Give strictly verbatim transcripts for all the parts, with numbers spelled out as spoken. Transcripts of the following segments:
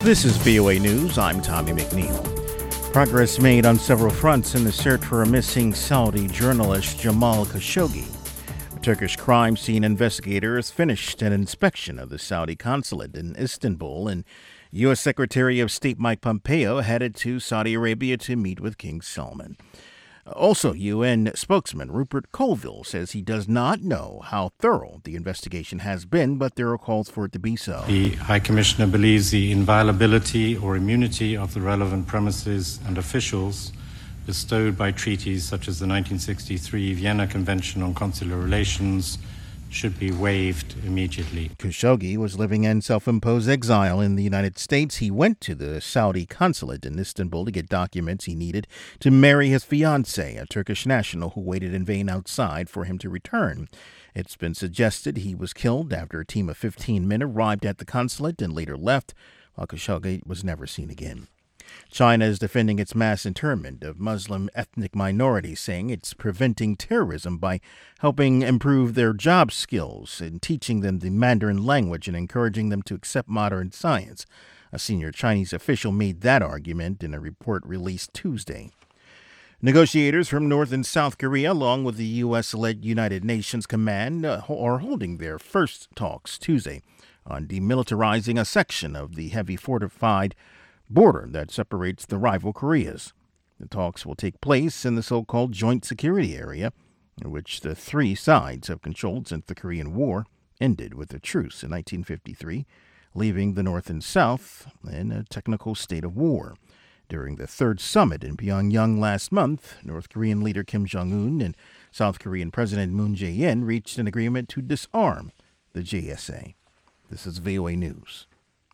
This is V O A News. I'm Tommy McNeil. Progress made on several fronts in the search for a missing Saudi journalist Jamal Khashoggi. Turkish crime scene investigators finished an inspection of the Saudi consulate in Istanbul, and U S. Secretary of State Mike Pompeo headed to Saudi Arabia to meet with King Salman. Also, U N spokesman Rupert Colville says he does not know how thorough the investigation has been, but there are calls for it to be so. The High Commissioner believes the inviolability or immunity of the relevant premises and officials bestowed by treaties such as the nineteen sixty-three Vienna Convention on Consular Relations should be waived immediately. Khashoggi was living in self-imposed exile in the United States. He went to the Saudi consulate in Istanbul to get documents he needed to marry his fiancée, a Turkish national who waited in vain outside for him to return. It's been suggested he was killed after a team of fifteen men arrived at the consulate and later left, while Khashoggi was never seen again. China is defending its mass internment of Muslim ethnic minorities, saying it's preventing terrorism by helping improve their job skills and teaching them the Mandarin language and encouraging them to accept modern science. A senior Chinese official made that argument in a report released Tuesday. Negotiators from North and South Korea, along with the U S-led United Nations Command, uh, are holding their first talks Tuesday on demilitarizing a section of the heavy fortified border that separates the rival Koreas. The talks will take place in the so-called Joint Security Area, in which the three sides have controlled since the Korean War ended with a truce in nineteen fifty-three, leaving the North and South in a technical state of war. During the third summit in Pyongyang last month, North Korean leader Kim Jong-un and South Korean President Moon Jae-in reached an agreement to disarm the J S A. This is V O A News.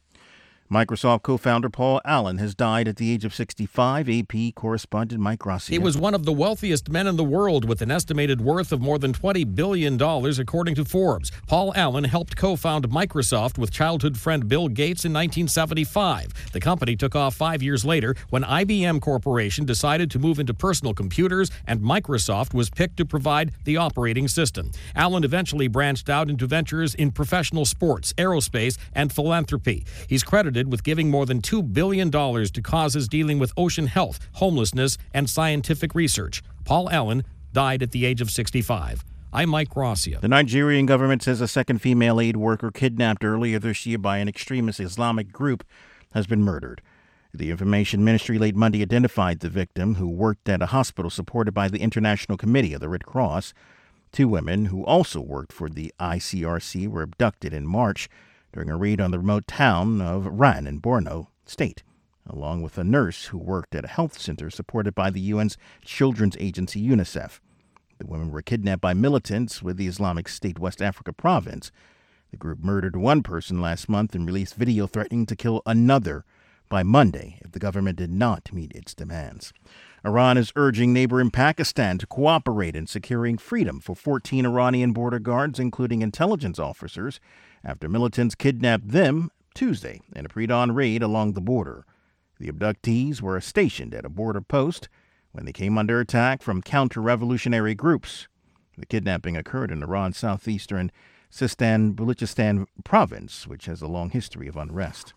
Microsoft co-founder Paul Allen has died at the age of sixty-five. A P correspondent Mike Rossi. He was one of the wealthiest men in the world with an estimated worth of more than twenty billion dollars, according to Forbes. Paul Allen helped co-found Microsoft with childhood friend Bill Gates in nineteen seventy-five. The company took off five years later when I B M Corporation decided to move into personal computers, and Microsoft was picked to provide the operating system. Allen eventually branched out into ventures in professional sports, aerospace, and philanthropy. He's credited with giving more than two billion dollars to causes dealing with ocean health, homelessness, and scientific research. Paul Allen died at the age of sixty-five. I'm Mike Rossio. The Nigerian government says a second female aid worker kidnapped earlier this year by an extremist Islamic group has been murdered. The Information Ministry late Monday identified the victim, who worked at a hospital supported by the International Committee of the Red Cross. Two women who also worked for the I C R C were abducted in March during a raid on the remote town of Ran in Borno State, along with a nurse who worked at a health center supported by the U N's children's agency UNICEF. The women were kidnapped by militants with the Islamic State West Africa province. The group murdered one person last month and released video threatening to kill another by Monday if the government did not meet its demands. Iran is urging neighbor in Pakistan to cooperate in securing freedom for fourteen Iranian border guards, including intelligence officers, after militants kidnapped them Tuesday in a pre-dawn raid along the border. The abductees were stationed at a border post when they came under attack from counter-revolutionary groups. The kidnapping occurred in Iran's southeastern Sistan-Baluchistan province, which has a long history of unrest.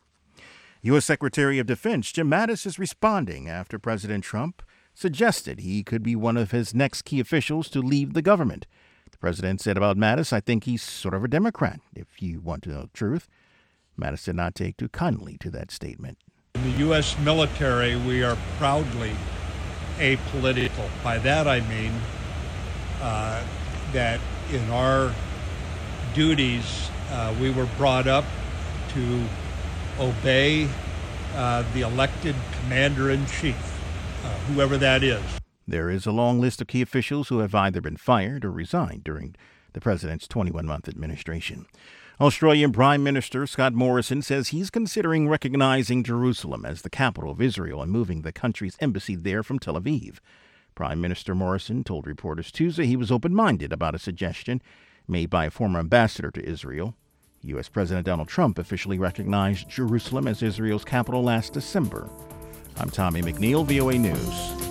U S. Secretary of Defense Jim Mattis is responding after President Trump suggested he could be one of his next key officials to leave the government. The president said about Mattis, "I think he's sort of a Democrat, if you want to know the truth." Mattis did not take too kindly to that statement. In the U S military, we are proudly apolitical. By that I mean uh, that in our duties, uh, we were brought up to obey uh, the elected commander-in-chief, uh, whoever that is. There is a long list of key officials who have either been fired or resigned during the president's twenty-one-month administration. Australian Prime Minister Scott Morrison says he's considering recognizing Jerusalem as the capital of Israel and moving the country's embassy there from Tel Aviv. Prime Minister Morrison told reporters Tuesday he was open-minded about a suggestion made by a former ambassador to Israel. U S. President Donald Trump officially recognized Jerusalem as Israel's capital last December. I'm Tommy McNeil, V O A News.